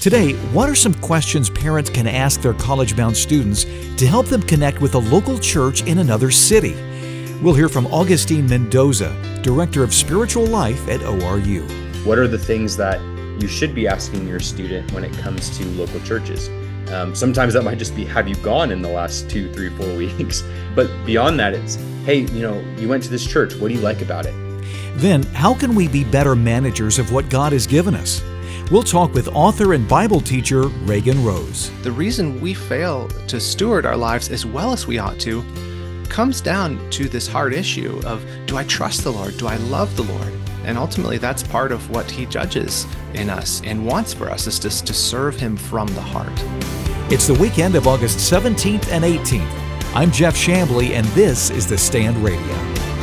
Today, what are some questions parents can ask their college-bound students to help them connect with a local church in another city? We'll hear from Augustine Mendoza, Director of Spiritual Life at ORU. What are the things that you should be asking your student when it comes to local churches? Sometimes that might just be, have you gone in the last 2, 3, 4 weeks? But beyond that, it's, hey, you went to this church. What do you like about it? Then, how can we be better managers of what God has given us? We'll talk with author and Bible teacher Reagan Rose. The reason we fail to steward our lives as well as we ought to comes down to this hard issue of, do I trust the Lord? Do I love the Lord? And ultimately, that's part of what He judges in us and wants for us, is to serve Him from the heart. It's the weekend of August 17th and 18th. I'm Jeff Chambly, and this is The Stand Radio.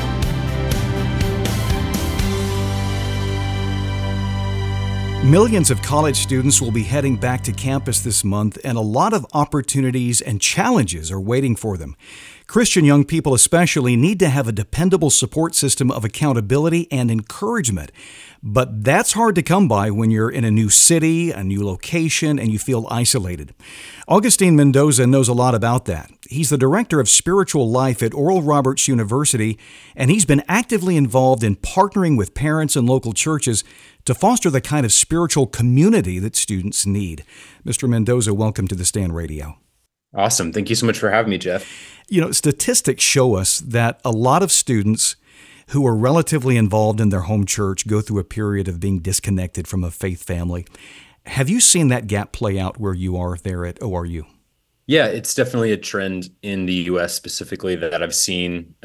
Millions of college students will be heading back to campus this month, and a lot of opportunities and challenges are waiting for them. Christian young people especially need to have a dependable support system of accountability and encouragement. But that's hard to come by when you're in a new city, a new location, and you feel isolated. Augustine Mendoza knows a lot about that. He's the Director of Spiritual Life at Oral Roberts University, and he's been actively involved in partnering with parents and local churches to foster the kind of spiritual community that students need. Mr. Mendoza, welcome to The Stand Radio. Awesome. Thank you so much for having me, Jeff. Statistics show us that a lot of students who are relatively involved in their home church go through a period of being disconnected from a faith family. Have you seen that gap play out where you are there at ORU? Yeah, it's definitely a trend in the U.S. specifically that I've seen.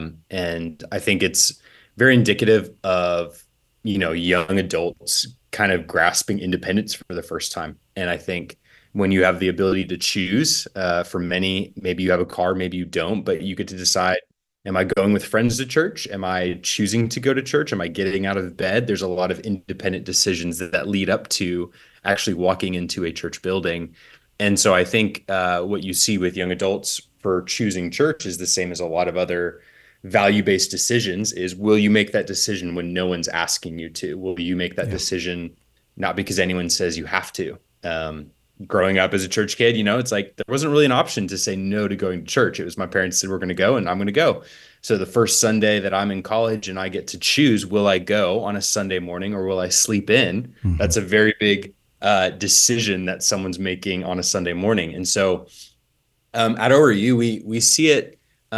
And I think it's very indicative of, young adults kind of grasping independence for the first time. And I think when you have the ability to choose, for many, maybe you have a car, maybe you don't, but you get to decide, am I going with friends to church? Am I choosing to go to church? Am I getting out of bed? There's a lot of independent decisions that lead up to actually walking into a church building. And so I think what you see with young adults for choosing church is the same as a lot of other value-based decisions, is will you make that decision when no one's asking you to? Will you make that decision not because anyone says you have to? Growing up as a church kid, it's like there wasn't really an option to say no to going to church. It was my parents said, we're going to go, and I'm going to go. So the first Sunday that I'm in college and I get to choose, will I go on a Sunday morning or will I sleep in? Mm-hmm. That's a very big decision that someone's making on a Sunday morning. And so at ORU, we see it,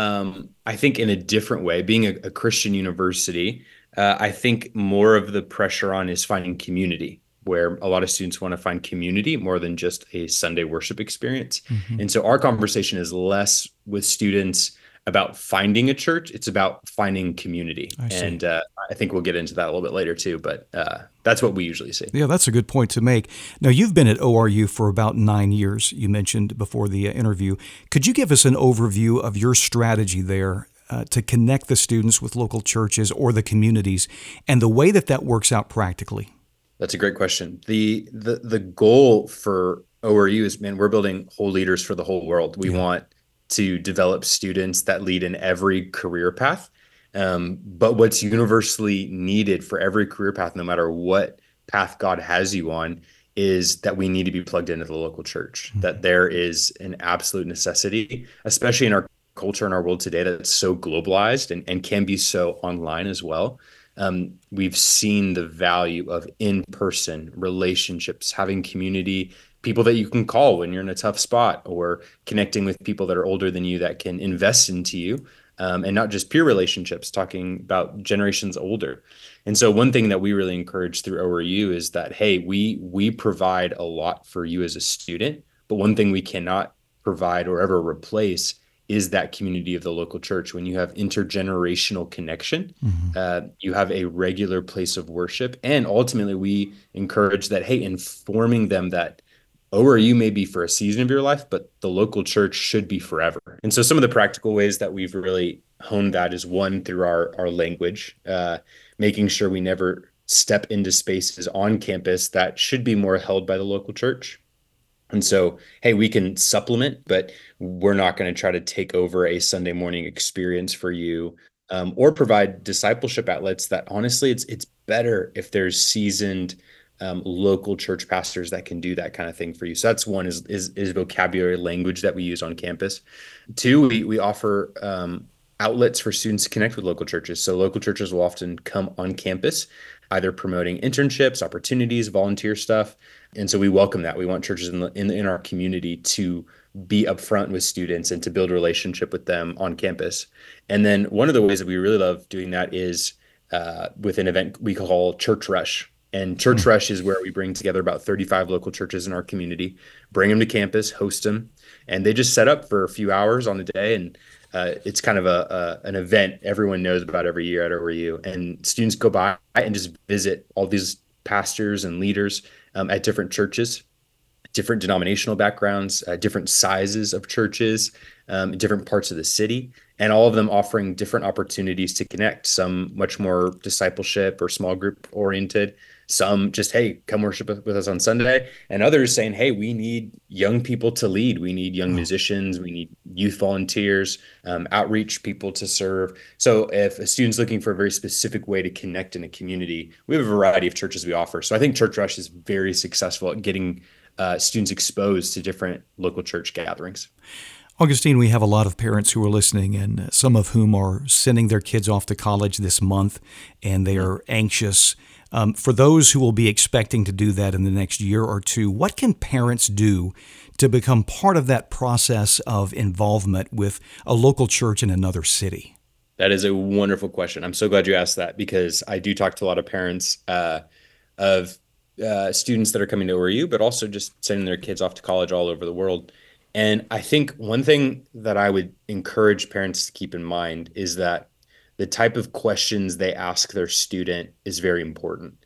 I think, in a different way. Being a Christian university, I think more of the pressure on is finding community, where a lot of students want to find community more than just a Sunday worship experience. Mm-hmm. And so our conversation is less with students about finding a church. It's about finding community. And I think we'll get into that a little bit later too, but that's what we usually see. Yeah, that's a good point to make. Now, you've been at ORU for about 9 years, you mentioned before the interview. Could you give us an overview of your strategy there to connect the students with local churches or the communities, and the way that works out practically? That's a great question. The goal for ORU is, we're building whole leaders for the whole world. We want to develop students that lead in every career path. But what's universally needed for every career path, no matter what path God has you on, is that we need to be plugged into the local church. Mm-hmm. That there is an absolute necessity, especially in our culture and our world today, that's so globalized and can be so online as well. We've seen the value of in-person relationships, having community, people that you can call when you're in a tough spot, or connecting with people that are older than you that can invest into you, and not just peer relationships, talking about generations older. And so one thing that we really encourage through ORU is that, hey, we provide a lot for you as a student, but one thing we cannot provide or ever replace is that community of the local church. When you have intergenerational connection, mm-hmm. You have a regular place of worship. And ultimately, we encourage that, hey, informing them that ORU may be for a season of your life, but the local church should be forever. And so some of the practical ways that we've really honed that is, one, through our language, making sure we never step into spaces on campus that should be more held by the local church. And so, hey, we can supplement, but we're not going to try to take over a Sunday morning experience for you, or provide discipleship outlets that, honestly, it's better if there's seasoned local church pastors that can do that kind of thing for you. So that's one is vocabulary language that we use on campus. Two, we offer outlets for students to connect with local churches. So local churches will often come on campus, either promoting internships, opportunities, volunteer stuff. And so we welcome that. We want churches in our community to be upfront with students and to build a relationship with them on campus. And then one of the ways that we really love doing that is with an event we call Church Rush. And Church Rush is where we bring together about 35 local churches in our community, bring them to campus, host them, and they just set up for a few hours on the day. And it's kind of an event everyone knows about every year at ORU. And students go by and just visit all these pastors and leaders at different churches, different denominational backgrounds, different sizes of churches, in different parts of the city, and all of them offering different opportunities to connect, some much more discipleship or small group oriented, some just, hey, come worship with us on Sunday, and others saying, hey, we need young people to lead. We need young musicians. We need youth volunteers, outreach people to serve. So if a student's looking for a very specific way to connect in a community, we have a variety of churches we offer. So I think Church Rush is very successful at getting students exposed to different local church gatherings. Augustine, we have a lot of parents who are listening, and some of whom are sending their kids off to college this month, and they are anxious. For those who will be expecting to do that in the next year or two, what can parents do to become part of that process of involvement with a local church in another city? That is a wonderful question. I'm so glad you asked that, because I do talk to a lot of parents of students that are coming to ORU, but also just sending their kids off to college all over the world. And I think one thing that I would encourage parents to keep in mind is that the type of questions they ask their student is very important.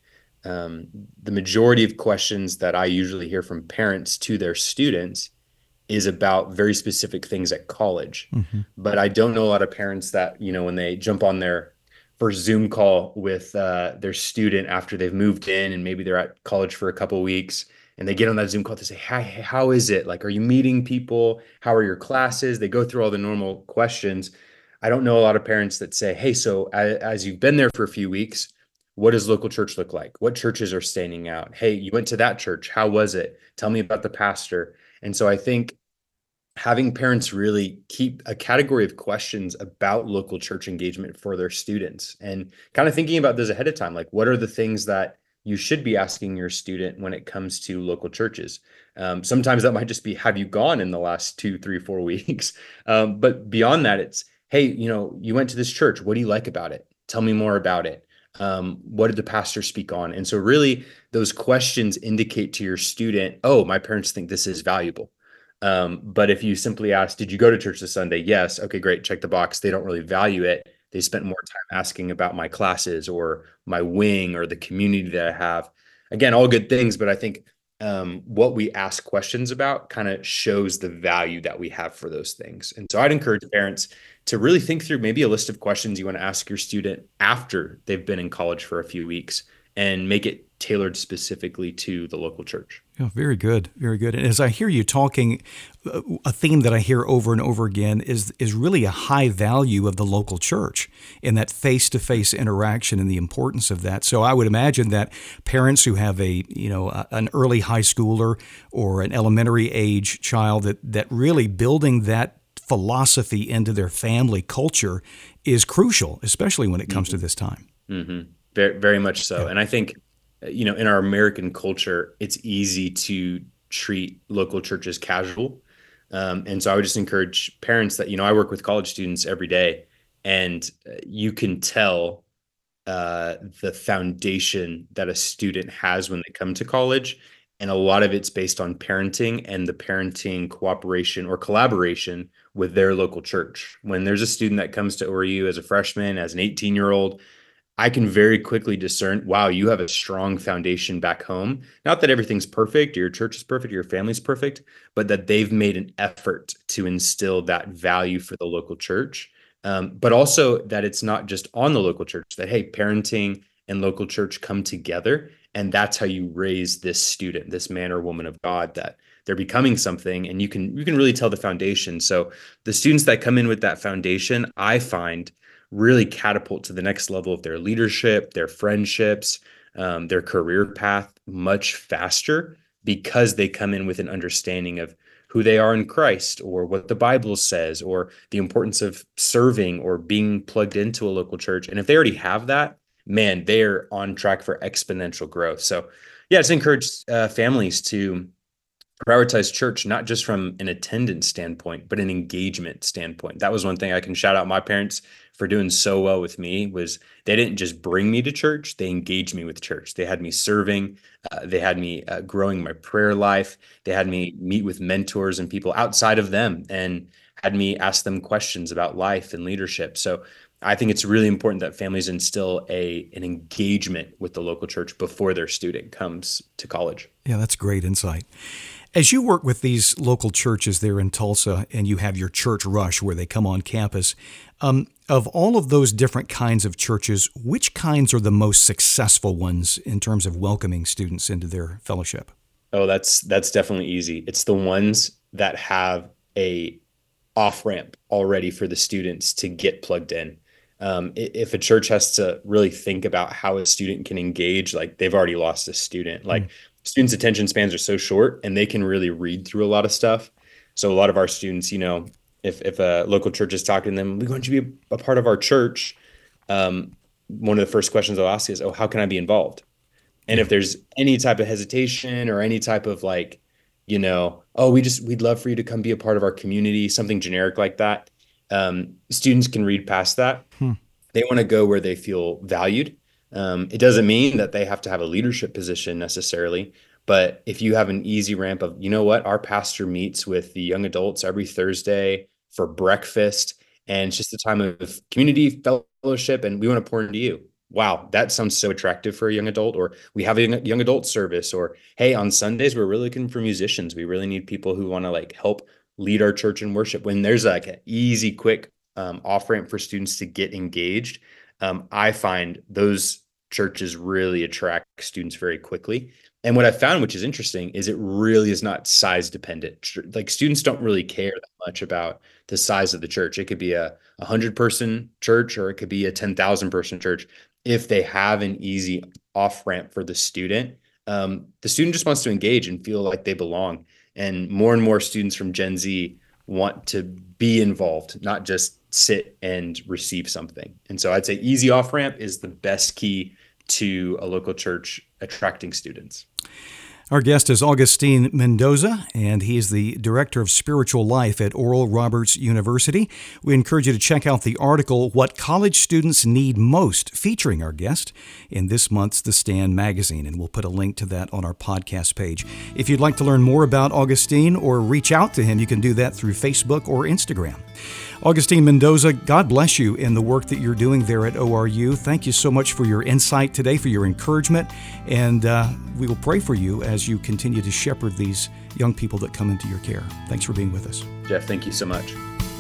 The majority of questions that I usually hear from parents to their students is about very specific things at college. Mm-hmm. But I don't know a lot of parents that, when they jump on their first Zoom call with their student after they've moved in and maybe they're at college for a couple of weeks, and they get on that Zoom call to say, hey, how is it? Like, are you meeting people? How are your classes? They go through all the normal questions. I don't know a lot of parents that say, hey, so as you've been there for a few weeks, what does local church look like? What churches are standing out? Hey, you went to that church. How was it? Tell me about the pastor. And so I think having parents really keep a category of questions about local church engagement for their students, and kind of thinking about those ahead of time, like what are the things that you should be asking your student when it comes to local churches. Sometimes that might just be, have you gone in the last 2, 3, 4 weeks? But beyond that, it's, hey, you went to this church. What do you like about it? Tell me more about it. What did the pastor speak on? And so really those questions indicate to your student, oh, my parents think this is valuable. But if you simply ask, did you go to church this Sunday? Yes. Okay, great. Check the box. They don't really value it. They spent more time asking about my classes or my wing or the community that I have. Again, all good things, but I think what we ask questions about kind of shows the value that we have for those things. And so I'd encourage parents to really think through maybe a list of questions you want to ask your student after they've been in college for a few weeks, and make it tailored specifically to the local church. Yeah, very good. Very good. And as I hear you talking, a theme that I hear over and over again is really a high value of the local church and that face-to-face interaction and the importance of that. So I would imagine that parents who have an early high schooler or an elementary age child, that really building that philosophy into their family culture is crucial, especially when it comes to this time. Mm-hmm. Very, very much so. Yeah. And I think, in our American culture, it's easy to treat local churches casual. And so I would just encourage parents that, I work with college students every day, and you can tell the foundation that a student has when they come to college. And a lot of it's based on parenting and the parenting cooperation or collaboration with their local church. When there's a student that comes to ORU as a freshman, as an 18-year-old, I can very quickly discern, wow, you have a strong foundation back home. Not that everything's perfect, or your church is perfect, or your family's perfect, but that they've made an effort to instill that value for the local church. But also that it's not just on the local church, that, hey, parenting and local church come together. And that's how you raise this student, this man or woman of God, that they're becoming something, and you can really tell the foundation. So the students that come in with that foundation, I find, really catapult to the next level of their leadership, their friendships, their career path much faster because they come in with an understanding of who they are in Christ, or what the Bible says, or the importance of serving or being plugged into a local church. And if they already have that, man, they're on track for exponential growth. So yeah, it's encouraged families to prioritize church, not just from an attendance standpoint, but an engagement standpoint. That was one thing I can shout out my parents for doing so well with me, was they didn't just bring me to church, they engaged me with church. They had me serving, they had me growing my prayer life, they had me meet with mentors and people outside of them, and had me ask them questions about life and leadership. So I think it's really important that families instill an engagement with the local church before their student comes to college. Yeah, that's great insight. As you work with these local churches there in Tulsa, and you have your church rush where they come on campus, of all of those different kinds of churches, which kinds are the most successful ones in terms of welcoming students into their fellowship? Oh, that's definitely easy. It's the ones that have a off-ramp already for the students to get plugged in. If a church has to really think about how a student can engage, like, they've already lost a student. Like, students' attention spans are so short, and they can really read through a lot of stuff. So a lot of our students, if a local church is talking to them, we want you to be a part of our church. One of the first questions I'll ask is, oh, how can I be involved? And if there's any type of hesitation or any type of oh, we'd love for you to come be a part of our community, something generic like that. Students can read past that. They want to go where they feel valued. It doesn't mean that they have to have a leadership position necessarily, but if you have an easy ramp of, our pastor meets with the young adults every Thursday for breakfast, and it's just a time of community fellowship, and we want to pour into you. Wow, that sounds so attractive for a young adult. Or we have a young adult service, or, hey, on Sundays, we're really looking for musicians. We really need people who want to help lead our church in worship. When there's an easy, quick off-ramp for students to get engaged, I find those churches really attract students very quickly. And what I found, which is interesting, is it really is not size dependent. Students don't really care that much about the size of the church. It could be a 100-person church, or it could be a 10,000-person church. If they have an easy off-ramp for the student just wants to engage and feel like they belong. And more students from Gen Z want to be involved, not just sit and receive something. And so I'd say easy off-ramp is the best key to a local church attracting students. Our guest is Augustine Mendoza, and he is the Director of Spiritual Life at Oral Roberts University. We encourage you to check out the article, What College Students Need Most, featuring our guest in this month's The Stand magazine, and we'll put a link to that on our podcast page. If you'd like to learn more about Augustine or reach out to him, you can do that through Facebook or Instagram. Augustine Mendoza, God bless you in the work that you're doing there at ORU. Thank you so much for your insight today, for your encouragement, and we will pray for you as you continue to shepherd these young people that come into your care. Thanks for being with us. Jeff, thank you so much.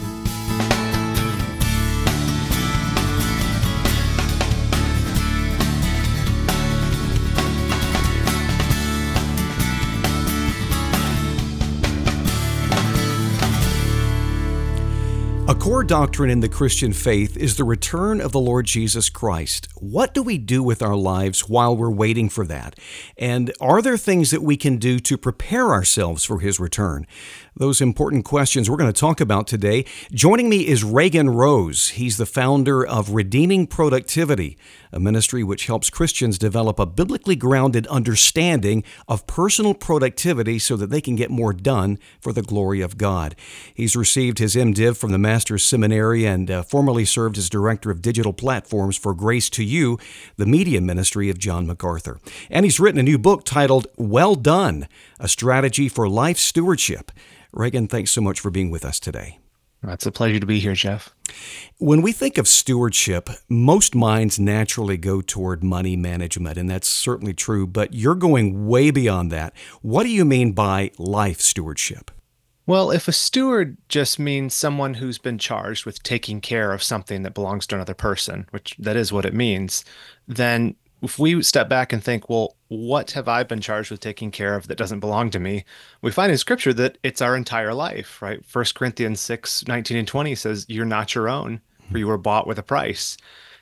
A core doctrine in the Christian faith is the return of the Lord Jesus Christ. What do we do with our lives while we're waiting for that? And are there things that we can do to prepare ourselves for His return? Those important questions we're going to talk about today. Joining me is Reagan Rose. He's the founder of Redeeming Productivity, a ministry which helps Christians develop a biblically grounded understanding of personal productivity so that they can get more done for the glory of God. He's received his MDiv from the Master's Seminary and formerly served as Director of Digital Platforms for Grace to You, the media ministry of John MacArthur. And he's written a new book titled Well Done, A Strategy for Life Stewardship. Reagan, thanks so much for being with us today. It's a pleasure to be here, Jeff. When we think of stewardship, most minds naturally go toward money management, and that's certainly true, but you're going way beyond that. What do you mean by life stewardship? Well, if a steward just means someone who's been charged with taking care of something that belongs to another person, which that is what it means, then if we step back and think, well, what have I been charged with taking care of that doesn't belong to me? We find in Scripture that it's our entire life, right? 1 Corinthians 6:19 and 20 says, you're not your own, for you were bought with a price.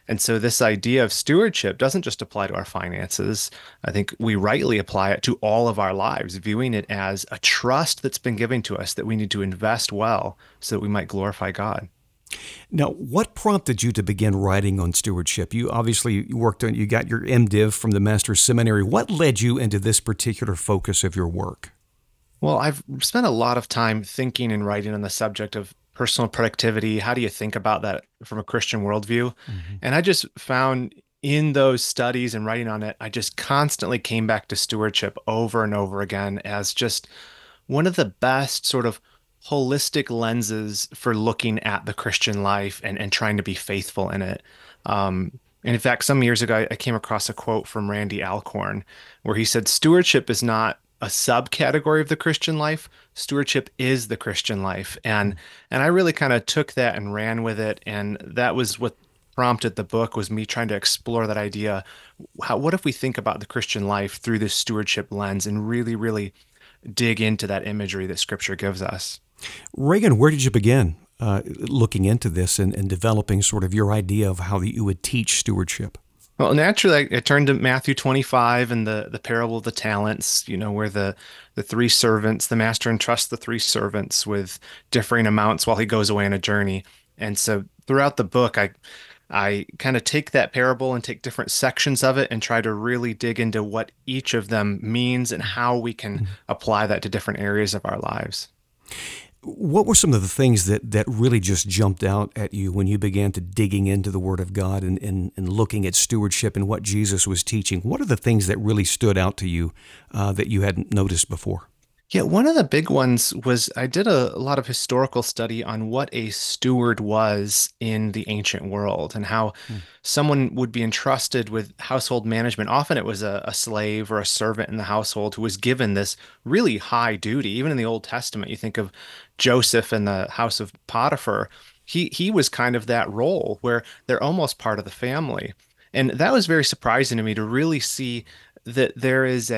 And so this idea of stewardship doesn't just apply to our finances. I think we rightly apply it to all of our lives, viewing it as a trust that's been given to us that we need to invest well so that we might glorify God. Now, what prompted you to begin writing on stewardship? You obviously you got your MDiv from the Master's Seminary. What led you into this particular focus of your work? Well, I've spent a lot of time thinking and writing on the subject of personal productivity. How do you think about that from a Christian worldview? And I just found in those studies and writing on it, I just constantly came back to stewardship over and over again as just one of the best sort of holistic lenses for looking at the Christian life and trying to be faithful in it. And in fact, some years ago, I came across a quote from Randy Alcorn where he said, "Stewardship is not a subcategory of the Christian life. Stewardship is the Christian life." And I really kind of took that and ran with it. And that was what prompted the book, was me trying to explore that idea. What if we think about the Christian life through this stewardship lens and really, really dig into that imagery that Scripture gives us? Reagan, where did you begin looking into this and developing sort of your idea of how you would teach stewardship? Well, naturally, I turned to Matthew 25 and the parable of the talents, where the three servants, the master entrusts the three servants with differing amounts while he goes away on a journey. And so throughout the book, I kind of take that parable and take different sections of it and try to really dig into what each of them means and how we can apply that to different areas of our lives. What were some of the things that really just jumped out at you when you began to digging into the Word of God and looking at stewardship and what Jesus was teaching? What are the things that really stood out to you that you hadn't noticed before? Yeah, one of the big ones was I did a lot of historical study on what a steward was in the ancient world and how someone would be entrusted with household management. Often it was a slave or a servant in the household who was given this really high duty. Even in the Old Testament, you think of Joseph in the house of Potiphar. He was kind of that role where they're almost part of the family. And that was very surprising to me to really see that there is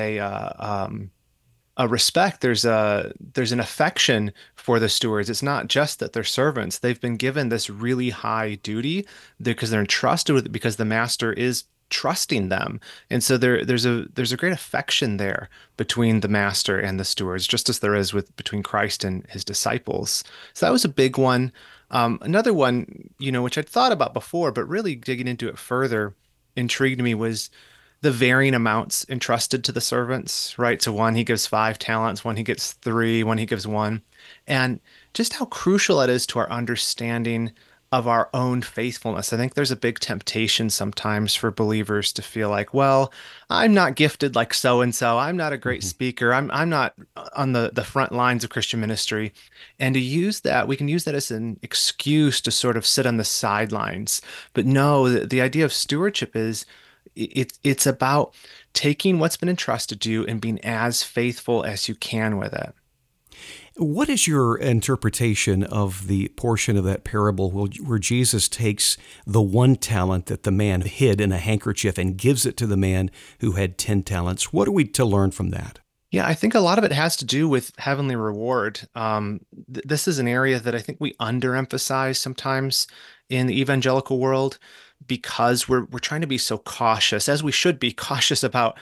a respect, there's an affection for the stewards. It's not just that they're servants. They've been given this really high duty because they're entrusted with it because the master is trusting them. And so there's a great affection there between the master and the stewards, just as there is between Christ and his disciples. So that was a big one. Another one, which I'd thought about before, but really digging into it further intrigued me, was the varying amounts entrusted to the servants, right? So one, he gives 5 talents, one, he gets 3, one, he gives 1. And just how crucial that is to our understanding of our own faithfulness. I think there's a big temptation sometimes for believers to feel like, well, I'm not gifted like so-and-so. I'm not a great speaker. I'm not on the front lines of Christian ministry. And we can use that as an excuse to sort of sit on the sidelines. But no, the idea of stewardship is, it's about taking what's been entrusted to you and being as faithful as you can with it. What is your interpretation of the portion of that parable where Jesus takes the 1 talent that the man hid in a handkerchief and gives it to the man who had 10 talents? What are we to learn from that? Yeah, I think a lot of it has to do with heavenly reward. This is an area that I think we underemphasize sometimes in the evangelical world, because we're trying to be so cautious, as we should be cautious about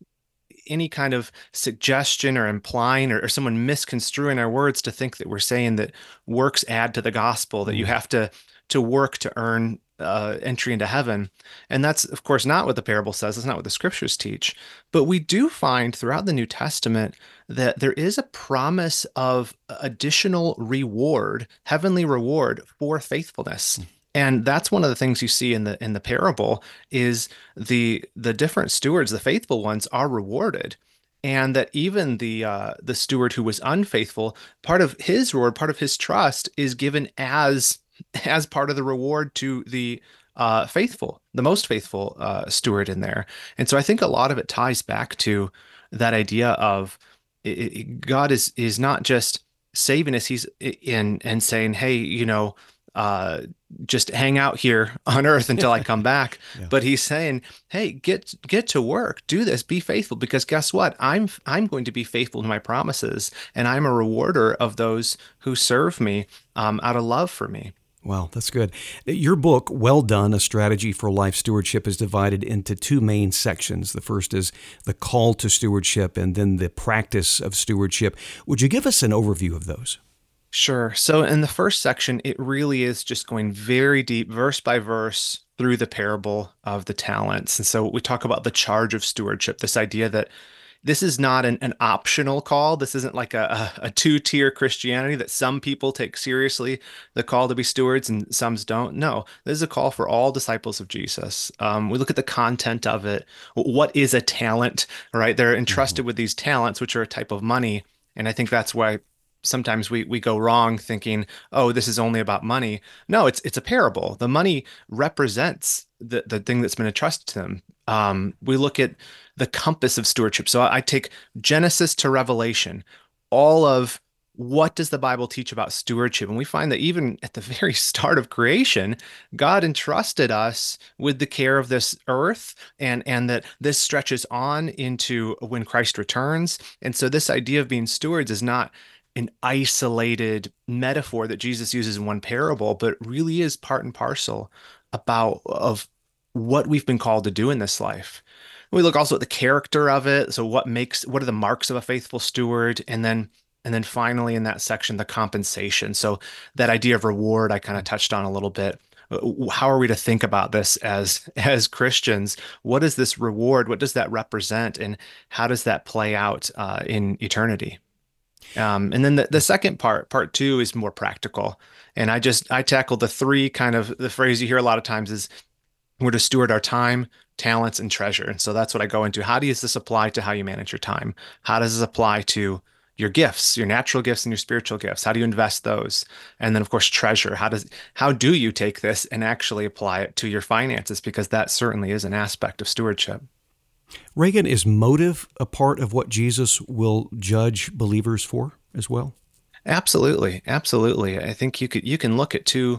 any kind of suggestion or implying or someone misconstruing our words to think that we're saying that works add to the gospel, that you have to work to earn entry into heaven. And that's, of course, not what the parable says. That's not what the scriptures teach. But we do find throughout the New Testament that there is a promise of additional reward, heavenly reward for faithfulness. And that's one of the things you see in the parable is the different stewards, the faithful ones, are rewarded, and that even the steward who was unfaithful, part of his reward, part of his trust, is given as part of the reward to the faithful, the most faithful steward in there. And so I think a lot of it ties back to that idea of God is not just saving us; He's in and saying, "Hey, just hang out here on earth until I come back." Yeah. But he's saying, hey, get to work, do this, be faithful, because guess what? I'm going to be faithful to my promises, and I'm a rewarder of those who serve me out of love for me. Wow, that's good. Your book, Well Done, A Strategy for Life Stewardship, is divided into two main sections. The first is the call to stewardship and then the practice of stewardship. Would you give us an overview of those? Sure. So in the first section, it really is just going very deep, verse by verse, through the parable of the talents. And so we talk about the charge of stewardship, this idea that this is not an optional call. This isn't like a two-tier Christianity that some people take seriously, the call to be stewards, and some don't. No, this is a call for all disciples of Jesus. We look at the content of it. What is a talent, right? They're entrusted with these talents, which are a type of money. And I think that's why sometimes we go wrong thinking, oh, this is only about money. No, it's a parable. The money represents the thing that's been entrusted to them. We look at the compass of stewardship. So I take Genesis to Revelation, all of what does the Bible teach about stewardship? And we find that even at the very start of creation, God entrusted us with the care of this earth, and that this stretches on into when Christ returns. And so this idea of being stewards is not an isolated metaphor that Jesus uses in one parable, but really is part and parcel of what we've been called to do in this life. We look also at the character of it. So what are the marks of a faithful steward? And then finally in that section, the compensation. So that idea of reward, I kind of touched on a little bit. How are we to think about this as Christians? What is this reward? What does that represent? And how does that play out in eternity? And then the second part two, is more practical. And I tackle the three the phrase you hear a lot of times is we're to steward our time, talents, and treasure. And so that's what I go into. How does this apply to how you manage your time? How does this apply to your gifts, your natural gifts and your spiritual gifts? How do you invest those? And then of course, treasure. How do you take this and actually apply it to your finances? Because that certainly is an aspect of stewardship. Reagan, is motive a part of what Jesus will judge believers for as well? Absolutely. Absolutely. I think you can look at two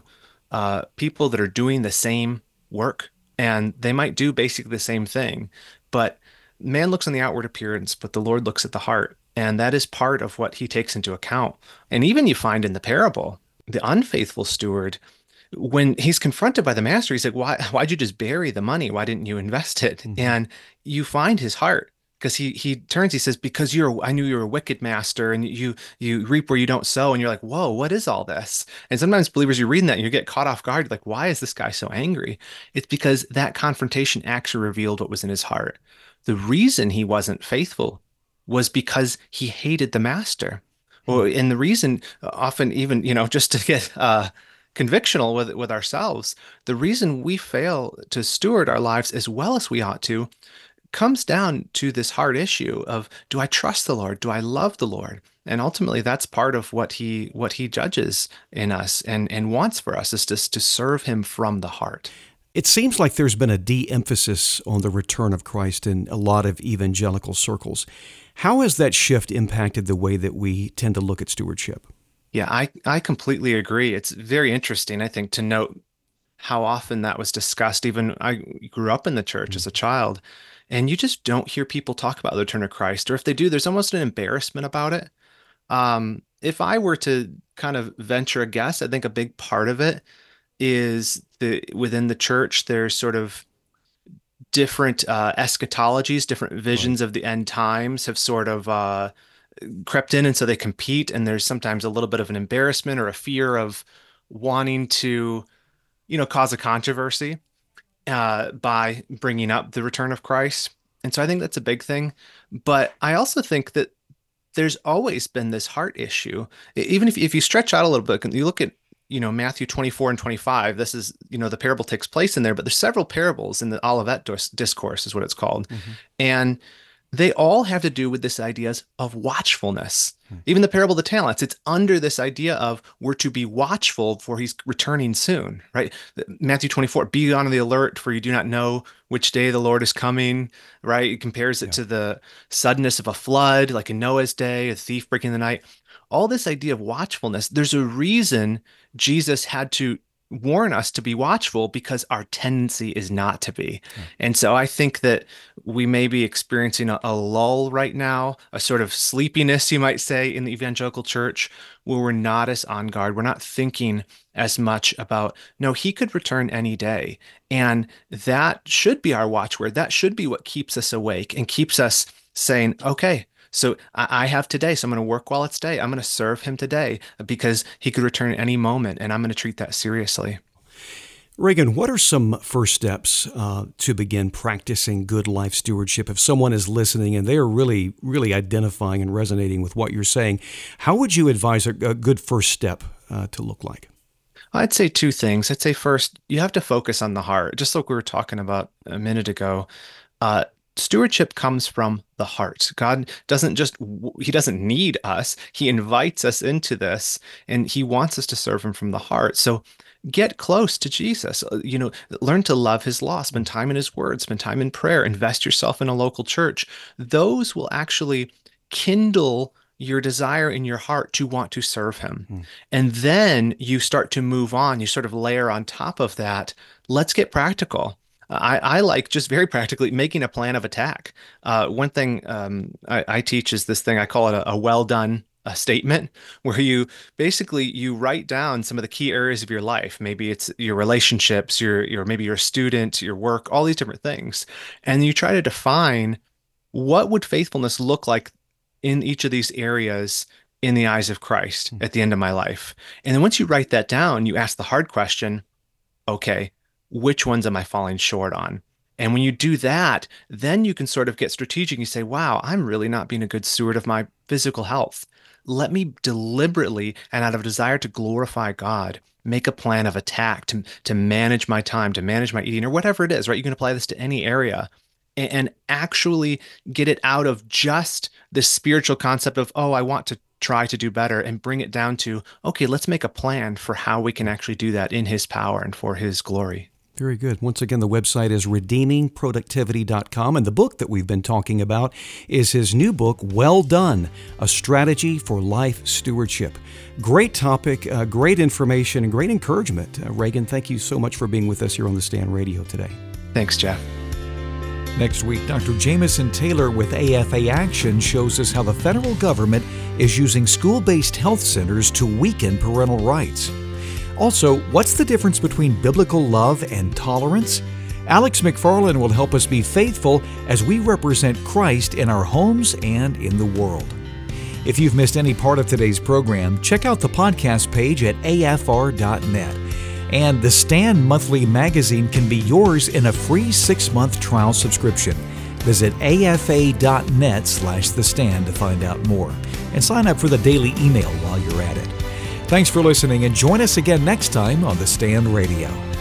people that are doing the same work, and they might do basically the same thing, but man looks on the outward appearance, but the Lord looks at the heart. And that is part of what he takes into account. And even you find in the parable, the unfaithful steward, when he's confronted by the master, he's like, why'd you just bury the money? Why didn't you invest it? Mm-hmm. And you find his heart, because he turns, he says, because I knew you were a wicked master, and you reap where you don't sow. And you're like, whoa, what is all this? And sometimes believers, you're reading that and you get caught off guard. You're like, why is this guy so angry? It's because that confrontation actually revealed what was in his heart. The reason he wasn't faithful was because he hated the master. Well, and the reason often even, just to get convictional with ourselves, the reason we fail to steward our lives as well as we ought to comes down to this hard issue of, do I trust the Lord? Do I love the Lord? And ultimately, that's part of what he judges in us and wants for us, is to serve him from the heart. It seems like there's been a de-emphasis on the return of Christ in a lot of evangelical circles. How has that shift impacted the way that we tend to look at stewardship? Yeah, I completely agree. It's very interesting, I think, to note how often that was discussed. Even I grew up in the church as a child, and you just don't hear people talk about the return of Christ. Or if they do, there's almost an embarrassment about it. If I were to kind of venture a guess, I think a big part of it is within the church, there's sort of different eschatologies, different visions of the end times have sort of crept in, and so they compete. And there's sometimes a little bit of an embarrassment or a fear of wanting to, cause a controversy by bringing up the return of Christ. And so I think that's a big thing. But I also think that there's always been this heart issue. Even if you stretch out a little bit and you look at Matthew 24 and 25, this is, the parable takes place in there, but there's several parables in the Olivet Discourse is what it's called. Mm-hmm. And they all have to do with this ideas of watchfulness. Mm-hmm. Even the parable of the talents, it's under this idea of we're to be watchful, for he's returning soon, right? Matthew 24, be on the alert, for you do not know which day the Lord is coming, right? It compares it to the suddenness of a flood, like in Noah's day, a thief breaking the night. All this idea of watchfulness, there's a reason Jesus had to warn us to be watchful because our tendency is not to be. And so I think that we may be experiencing a lull right now, a sort of sleepiness, you might say, in the evangelical church, where we're not as on guard. We're not thinking as much about, no, he could return any day. And that should be our watchword. That should be what keeps us awake and keeps us saying, okay, so I have today, so I'm going to work while it's day. I'm going to serve him today because he could return at any moment, and I'm going to treat that seriously. Reagan, what are some first steps to begin practicing good life stewardship? If someone is listening and they are really, really identifying and resonating with what you're saying, how would you advise a good first step to look like? I'd say two things. I'd say first, you have to focus on the heart. Just like we were talking about a minute ago, stewardship comes from the heart. God he doesn't need us. He invites us into this, and he wants us to serve him from the heart. So get close to Jesus. Learn to love his law, spend time in his word, spend time in prayer, invest yourself in a local church. Those will actually kindle your desire in your heart to want to serve him. And then you start to move on. You sort of layer on top of that. Let's get practical. I like just very practically making a plan of attack. One thing I teach is this thing, I call it a well done statement, where you write down some of the key areas of your life. Maybe it's your relationships, maybe you're a student, your work, all these different things. And you try to define what would faithfulness look like in each of these areas in the eyes of Christ at the end of my life. And then once you write that down, you ask the hard question, okay, which ones am I falling short on? And when you do that, then you can sort of get strategic. You say, wow, I'm really not being a good steward of my physical health. Let me deliberately, and out of a desire to glorify God, make a plan of attack to manage my time, to manage my eating, or whatever it is, right? You can apply this to any area and actually get it out of just the spiritual concept of, oh, I want to try to do better, and bring it down to, okay, let's make a plan for how we can actually do that in his power and for his glory. Very good. Once again, the website is redeemingproductivity.com, and the book that we've been talking about is his new book, Well Done, A Strategy for Life Stewardship. Great topic, great information, and great encouragement. Reagan, thank you so much for being with us here on The Stand Radio today. Thanks, Jeff. Next week, Dr. Jamison Taylor with AFA Action shows us how the federal government is using school-based health centers to weaken parental rights. Also, what's the difference between biblical love and tolerance? Alex McFarland will help us be faithful as we represent Christ in our homes and in the world. If you've missed any part of today's program, check out the podcast page at afr.net. And the Stand Monthly Magazine can be yours in a free 6-month trial subscription. Visit afa.net/thestand to find out more. And sign up for the daily email while you're at it. Thanks for listening, and join us again next time on The Stand Radio.